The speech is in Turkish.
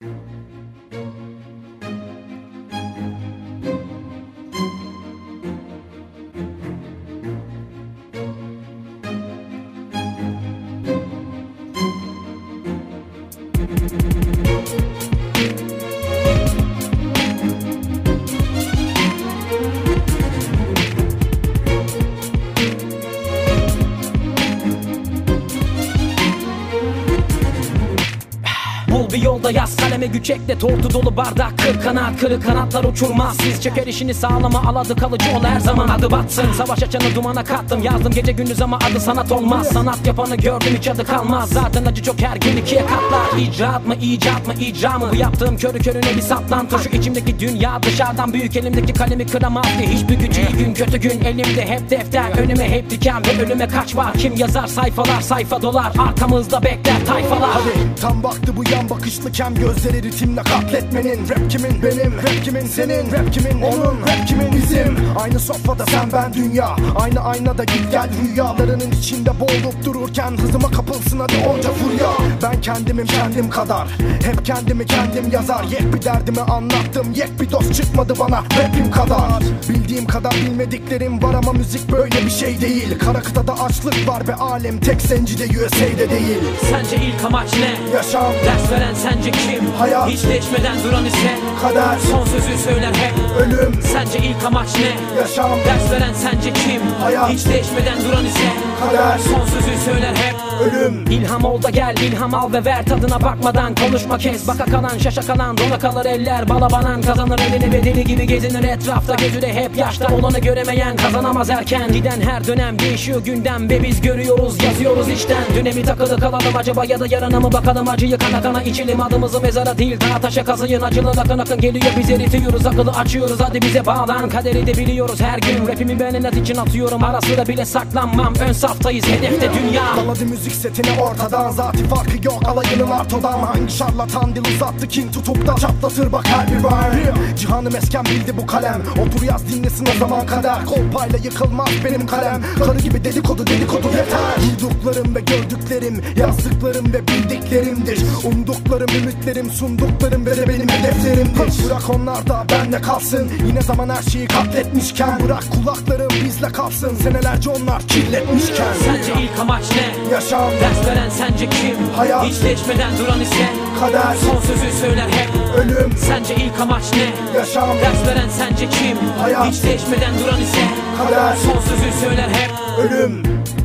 Bul bir yolda yaz kaleme güç ekle. Tortu dolu bardak kır kanat, kırık kanatlar uçurmaz. Siz çeker işini sağlama, al adı kalıcı ol her zaman, adı batsın. Savaş açanı dumana kattım, yazdım gece gündüz ama adı sanat olmaz. Sanat yapanı gördüm hiç adı kalmaz. Zaten acı çok, her gün ikiye katlar. İcraat mı icat mı icra mı? Bu yaptığım körü körüne bir saplantı. Şu içimdeki dünya dışarıdan büyük, elimdeki kalemi kıramaz ki hiçbir güç. İyi gün kötü gün elimde hep defter, önüme hep diken ve ölüme kaç var. Kim yazar sayfalar sayfa dolar, arkamızda bekler tayfalar. Hadi tam baktı bu yan bakışlıken, gözleri ritimle katletmenin. Rap kimin? Benim. Rap kimin? Senin. Rap kimin? Onun. Rap kimin? Bizim. Aynı sofrada sen ben dünya, aynı aynada git gel rüyalarının içinde boğulup dururken hızıma kapılsın hadi onca furya. Ben kendimim kendim kadar, hep kendimi kendim yazar. Yek bir derdimi anlattım, yek bir dost çıkmadı bana rapim kadar. Bildiğim kadar bilmediklerim var ama müzik böyle bir şey değil. Kara kıtada açlık var ve alem tek zencide USA'de değil. Sence ilk amaç ne? Yaşam. Ders veren sence kim? Hayat. Hiç değişmeden duran ise Kader. son sözü söyler hep. Ölüm. Sence ilk amaç ne? Yaşam. Ders veren sence kim? Hayat. Hiç değişmeden duran ise Kader. son sözü söyler hep. Ölüm. İlham ol da gel, ilham al ve ver tadına bakmadan. Konuşma kes, baka kalan şaşa kalan, dona kalır eller balabanan. Kazanır elini ve deli gibi gezinir etrafta, gözü de hep yaşta. Olanı göremeyen kazanamaz erken. Giden her dönem değişiyor gündem ve biz görüyoruz yazıyoruz içten. Dönemi takılı kalalım acaba ya da yarına mı bakalım? Acıyı kana kana içelim, adımızı mezara değil dağa taşa kazıyın. Acılı akın akın geliyor, biz eritiyoruz, akıllı açıyoruz, hadi bize bağlan. Kaderi de biliyoruz her gün, rapimi ben inat için atıyorum. Ara sıra bile saklanmam, ön saftayız, hedefte dünya. Daladı müzik setine ortadan, zati farkı yok alayının artodan. Hangi şarlatan dil uzattı kin tutup da çatlatır bak her bir rhyme. Cihanım esken bildi bu kalem, otur yaz dinlesin o zaman kader. Kolpayla yıkılmaz benim kalem, karı gibi dedikodu yeter. Duyduklarım ve gördüklerim, yazdıklarım ve bildiklerimdir. Umduklarım, ümitlerim, sunduklarım ve de benim hedeflerimdir. Bırak onlar da bende kalsın, yine zaman her şeyi katletmişken. Bırak kulaklarım bizle kalsın, senelerce onlar kirletmişken. Sence ilk amaç ne? Yaşam. Ders veren sence kim? Hayat. Hiç değişmeden duran ise Kader. son sözü söyler hep. Ölüm. Sence ilk amaç ne? Yaşam. Ders veren sence kim? Hayat. Hiç değişmeden duran ise Kader. son sözü söyler hep. Ölüm.